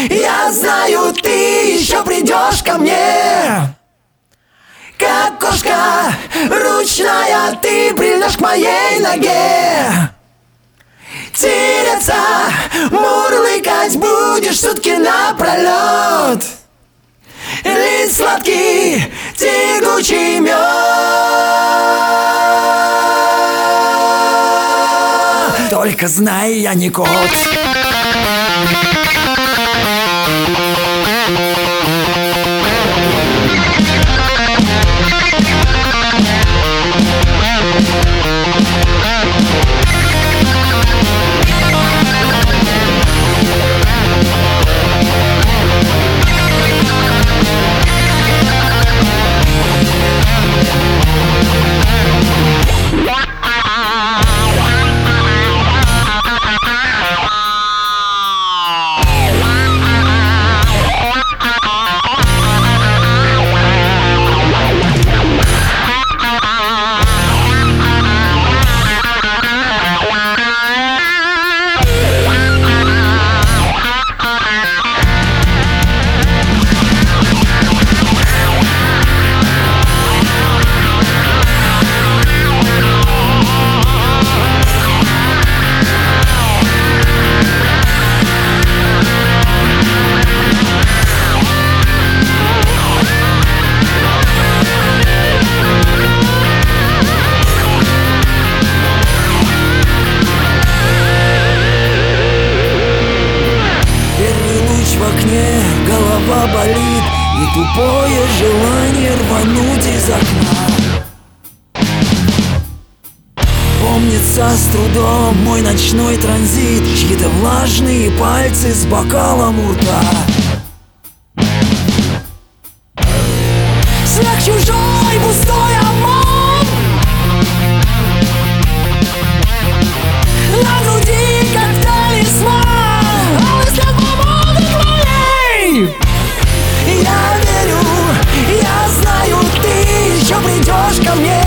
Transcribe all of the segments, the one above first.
я знаю, ты еще придешь ко мне. Как кошка ручная, ты прильнешь к моей ноге. Тереться, мурлыкать будешь сутки напролет. Лить сладкий, тягучий мед. Только знай, я не кот. Голова болит и тупое желание рвануть из окна. Помнится с трудом мой ночной транзит, чьи-то влажные пальцы с бокалом у рта. Смех чужой, пустой обман. На груди как талисман, а мысли свободы твоей. Я верю, я знаю, ты еще придешь ко мне.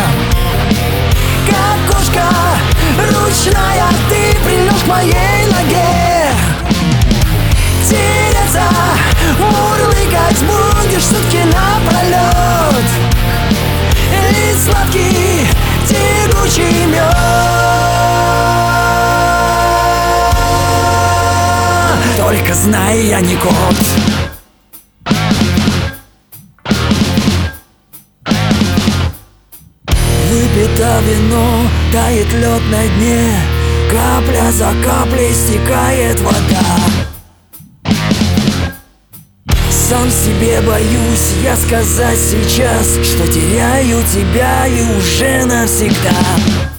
Как кошка ручная, ты прильнешь к моей ноге. Тереться, мурлыкать будешь сутки напролет. Лить сладкий, тягучий мед. Только знай, я не кот. Выпито вино, тает лед на дне, капля за каплей стекает вода. Сам себе боюсь я сказать сейчас, что теряю тебя и уже навсегда.